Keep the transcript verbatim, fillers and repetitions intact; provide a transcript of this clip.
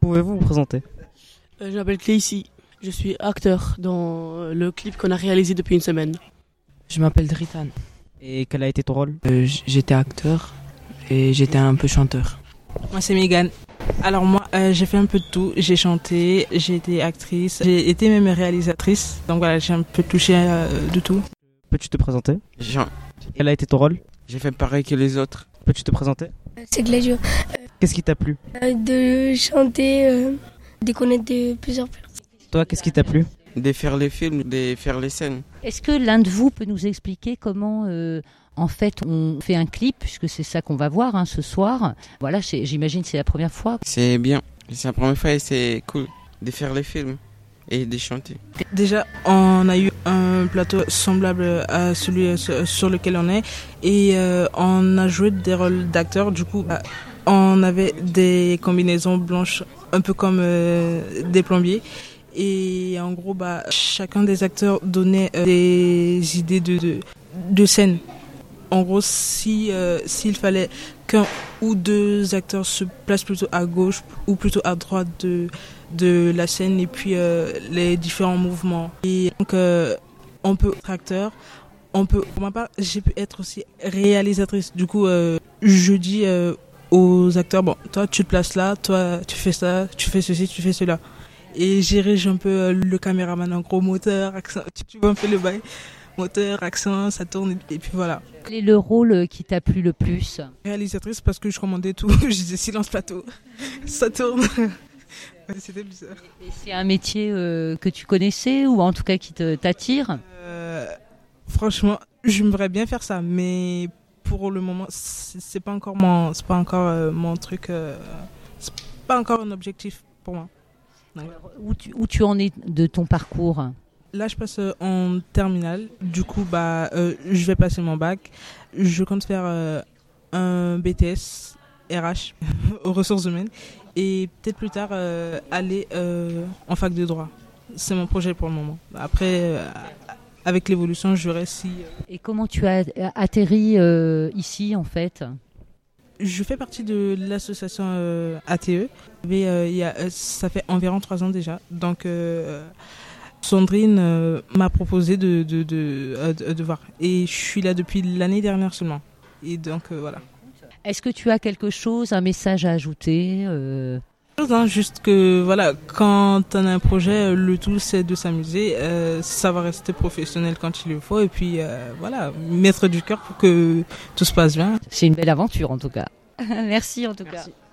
Pouvez-vous vous présenter? Euh, je m'appelle Cléici. Je suis acteur dans le clip qu'on a réalisé depuis une semaine. Je m'appelle Dritan. Et quel a été ton rôle? Euh, j'étais acteur et j'étais un peu chanteur. Moi c'est Megan. Alors moi euh, j'ai fait un peu de tout. J'ai chanté, j'ai été actrice, j'ai été même réalisatrice. Donc voilà, j'ai un peu touché euh, de tout. Peux-tu te présenter? Jean. Quel a été ton rôle? J'ai fait pareil que les autres. Peux-tu te présenter? C'est Gladio. Qu'est-ce qui t'a plu? Euh, de chanter, euh, de connaître de plusieurs personnes. Toi, qu'est-ce qui t'a plu? De faire les films, de faire les scènes. Est-ce que l'un de vous peut nous expliquer comment, euh, en fait, on fait un clip, puisque c'est ça qu'on va voir hein, ce soir. Voilà, c'est, j'imagine que c'est la première fois. C'est bien. C'est la première fois et c'est cool de faire les films et de chanter. Déjà, on a eu un plateau semblable à celui sur lequel on est et euh, on a joué des rôles d'acteurs. Du coup, bah, on avait des combinaisons blanches un peu comme euh, des plombiers. Et en gros, bah, chacun des acteurs donnait euh, des idées de, de, de scène. En gros, si, euh, s'il fallait qu'un ou deux acteurs se placent plutôt à gauche ou plutôt à droite de, de la scène et puis euh, les différents mouvements. Et donc, euh, on peut être acteur, on peut, pour ma part, j'ai pu être aussi réalisatrice. Du coup, euh, je dis euh, aux acteurs, bon, toi, tu te places là, toi, tu fais ça, tu fais ceci, tu fais cela. Et j'érige un peu le caméraman en gros, moteur, accent, tu, tu vois un peu le bail, moteur, accent, ça tourne et, et puis voilà. Quel est le rôle qui t'a plu le plus? Réalisatrice parce que je commandais tout, je disais silence plateau, ça tourne. C'était bizarre. Et c'est un métier euh, que tu connaissais ou en tout cas qui te, t'attire? euh, Franchement, j'aimerais bien faire ça, mais pour le moment, c'est, c'est pas encore mon, c'est pas encore euh, mon truc, euh, c'est pas encore un objectif pour moi. Alors, où, tu, où tu en es de ton parcours? Là, je passe en terminale. Du coup, bah, euh, je vais passer mon bac. Je compte faire euh, un B T S R H aux ressources humaines et peut-être plus tard euh, aller euh, en fac de droit. C'est mon projet pour le moment. Après, euh, avec l'évolution, je verrai si. Euh... Et comment tu as atterri euh, ici, en fait? Je fais partie de l'association euh, A T E. Mais, euh, y a, euh, ça fait environ trois ans déjà. Donc, euh, Sandrine euh, m'a proposé de, de, de, euh, de, de voir. Et je suis là depuis l'année dernière seulement. Et donc, euh, voilà. Est-ce que tu as quelque chose, un message à ajouter euh... Non, juste que, voilà, quand on a un projet, le tout, c'est de s'amuser, euh, savoir rester professionnel quand il le faut. Et puis, euh, voilà, mettre du cœur pour que tout se passe bien. C'est une belle aventure, en tout cas. Merci, en tout Merci. cas.